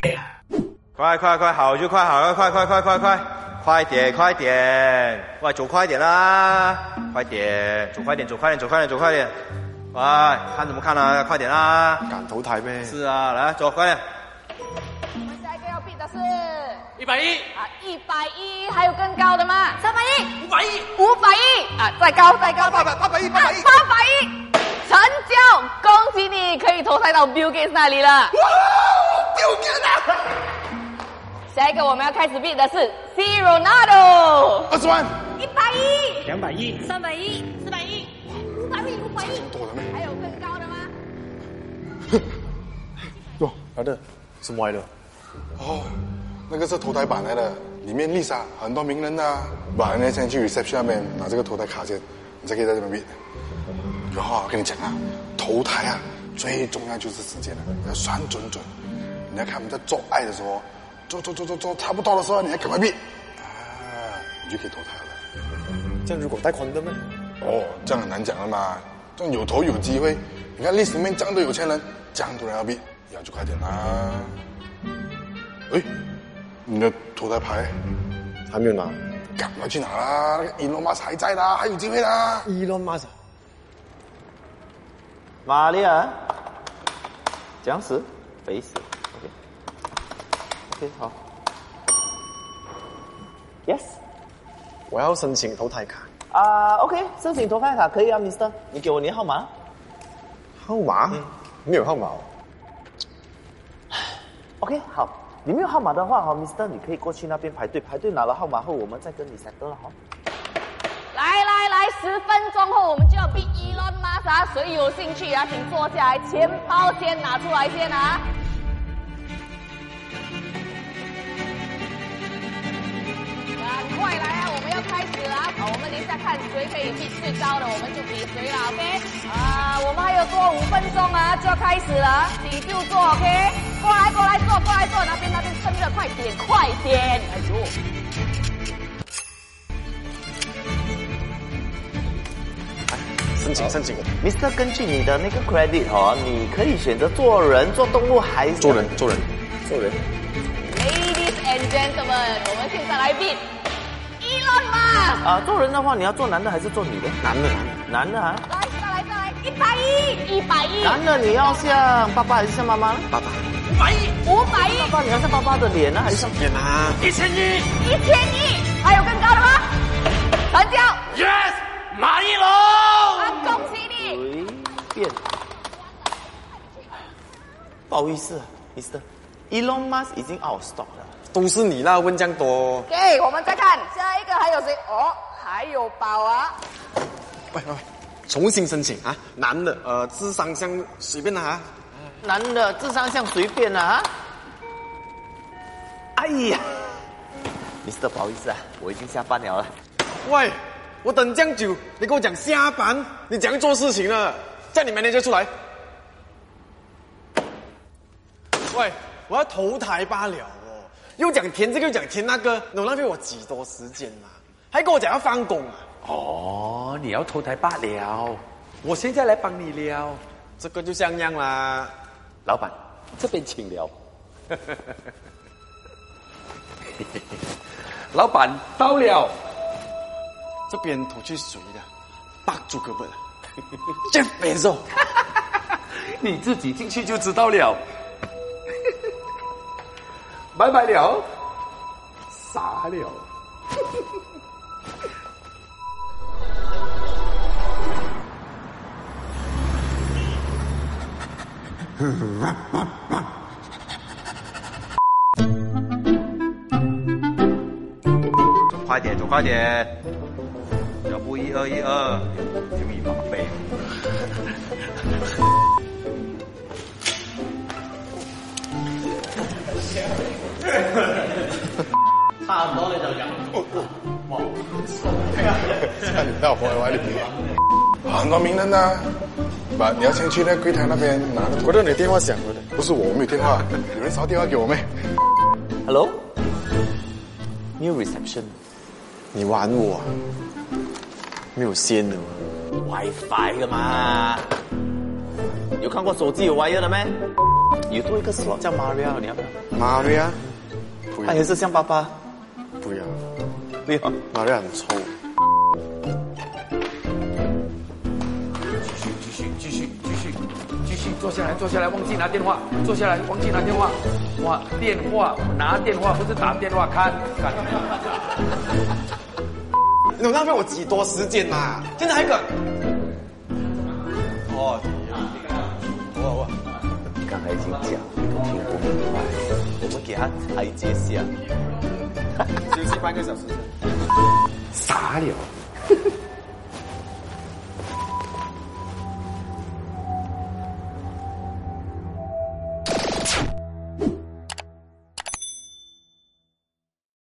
快，好就快，好，快点，快走快点啦，快点，走快点，快，看怎么看啊，快点啦， 赶头台咩？ 是啊，来走快点。 我们下一个要 bid 的是 110 啊，110，还有更高的吗？310、 510 啊，再高 810 成交，恭喜你可以投胎到 Bill Gates 那里了。 Bill Gates 啊！ 下一个我们要开始 bid 的是 C Ronaldo， 20万 110、 210 310、410、500， 多了没？ 还有更高的吗？ 哟，来的，什么来的？哦，那个是投胎版来的，里面 Lisa 很多名人呐。把人家先去 reception 那边拿这个投胎卡先，你才可以在这边 bid。然后我跟你讲啊，投胎啊，最重要就是时间了，要算准。你要看我们在做爱的时候，做差不多的时候，你要赶快 bid，你就可以投胎了。 这样如果带宽的吗？ 哦，这样很难讲了嘛。这样有头有机会，你看历史里面这样多有钱人，这样多人要 bid，要就快点啦。哎，你的投胎牌还没有拿。 赶快去拿啦！那个Elon Musk还在啦，还有机会啦。 Elon Musk， 玛丽亚，这样子，肥死 ，OK， 好 ，Yes， 我要申请投胎卡。 OK， 申请投胎卡可以啊 ，Mr， 你给我你的号码。 号码？没有号码哦。 OK， 好，你没有号码的话，Mr， 你可以过去那边排队拿了号码后，我们再跟你 settle 了哈。 来，10分钟后我们就要 bid Elon Musk 啊！谁有兴趣啊，请坐下来，钱包先拿出来先啊！赶快来啊！我们要开始了啊！我们等一下看谁可以 bid 最高的，我们就比谁了 ，OK？ 我们还有多5分钟啊，就要开始了，你就坐 OK？ 过来坐，那边趁热，快点！哎呦！ 申请。 Mr， 根据你的那个 credit 你可以选择做人、做动物还是做人。 Ladies and gentlemen， 我们现在来 bid Elon Musk。 做人的话，你要做男的还是做女的？男的啊。 来，110。 男的你要像爸爸还是像妈妈？ 爸爸。 510。 爸爸你要像爸爸的脸呢，还是像天啊 ！1100， 还有更高的吗？成交。 Yes， 马一龙。 恭喜你。 随便。不好意思，Mr，Elon Musk 已经 out of stock 了。 都是你啦，问这样多。 OK， 我们再看下一个还有谁？还有宝啊。 喂，重新申请啊！男的，智商像随便拿。 男的智商像随便啊。哎呀 ，Mr， 不好意思啊，我已经下班了。 喂，我等这样久，你跟我讲下班，你怎样做事情了？叫你manager出来。喂，我要投胎罢了哦，又讲填这个又讲填那个，能浪费我几多时间啊？还跟我讲要放工啊？ 哦，你要投胎罢了，我现在来帮你了。 这个就像样啦。 老板，这边请了。老板到了， 这边投去谁的？Mark Zuckerberg Jeff Bezos 你自己进去就知道了。拜拜了，傻了。 走快点，要不1212，就100倍。差不多你就入。 差点到我怀里。很多名人呐，你要先去那柜台那边拿个。我的你电话响了的，不是我没有电话，有人烧电话给我没 ？Hello，New reception。 你玩我啊？没有线的吗 ？WiFi 的嘛。有看过手机有 wire 的没？ 有多一个 slot 叫 Maria， 你要不要？ Maria， 不要他也是像爸爸， 不要不要。 ，Maria 很臭。 继续，坐下来，忘记拿电话，坐下来，忘记拿电话，哇，拿电话不是打电话，看。 你浪费我几多时间呐、现在还敢？哦，我刚才已经讲，都听不明白，我们给他台阶下。 休息半个小时。 傻了。